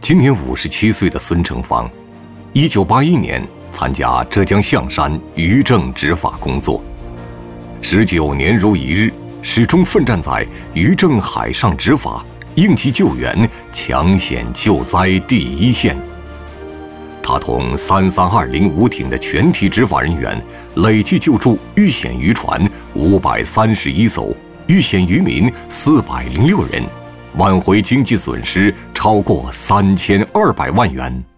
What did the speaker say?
今年57岁的孙成芳，1981年参加浙江象山渔政执法工作，19年如一日，始终奋战在渔政海上执法、应急救援、抢险救灾第一线。他同33205艇的全体执法人员累计救助遇险渔船531艘，遇险渔民406人，挽回经济损失超过3200万元。